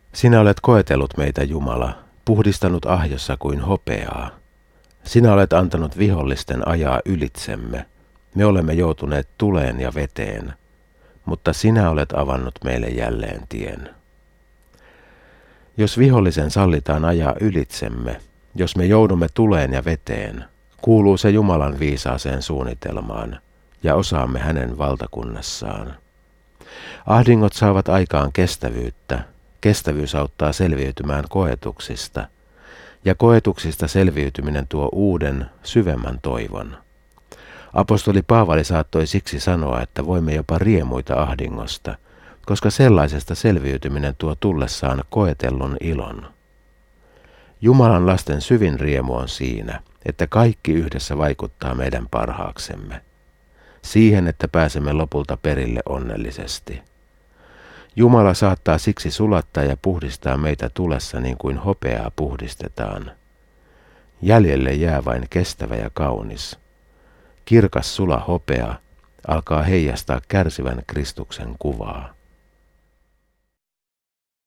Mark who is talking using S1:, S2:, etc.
S1: Sinä olet koetellut meitä, Jumala, puhdistanut ahjossa kuin hopeaa. Sinä olet antanut vihollisten ajaa ylitsemme. Me olemme joutuneet tuleen ja veteen, mutta sinä olet avannut meille jälleen tien. Jos vihollisen sallitaan ajaa ylitsemme, jos me joudumme tuleen ja veteen, kuuluu se Jumalan viisaaseen suunnitelmaan ja osaamme hänen valtakunnassaan. Ahdingot saavat aikaan kestävyyttä, kestävyys auttaa selviytymään koetuksista, ja koetuksista selviytyminen tuo uuden, syvemmän toivon. Apostoli Paavali saattoi siksi sanoa, että voimme jopa riemuita ahdingosta, koska sellaisesta selviytyminen tuo tullessaan koetellun ilon. Jumalan lasten syvin riemu on siinä, että kaikki yhdessä vaikuttaa meidän parhaaksemme, siihen, että pääsemme lopulta perille onnellisesti. Jumala saattaa siksi sulattaa ja puhdistaa meitä tulessa niin kuin hopeaa puhdistetaan. Jäljelle jää vain kestävä ja kaunis. Kirkas sula hopea alkaa heijastaa kärsivän Kristuksen kuvaa.